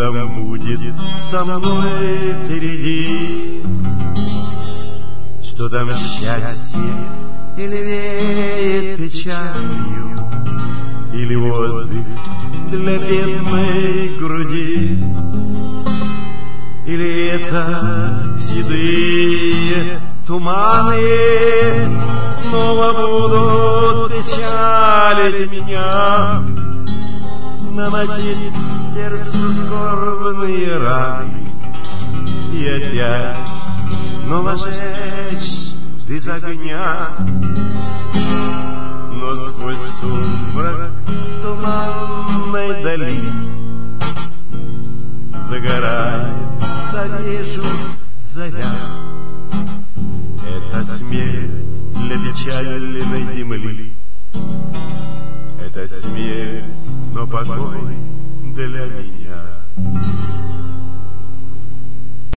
там будет со мной впереди? Что там счастье или веет печалью, или отдых для бедной груди, или это седые туманы снова будут печалить меня, наносить сердцу скорбные раны и опять снова жечь без огня. Но сквозь сумрак туманной дали загорается, вижу, заря. Это смерть для печальной земли, это смерть, но покой для меня.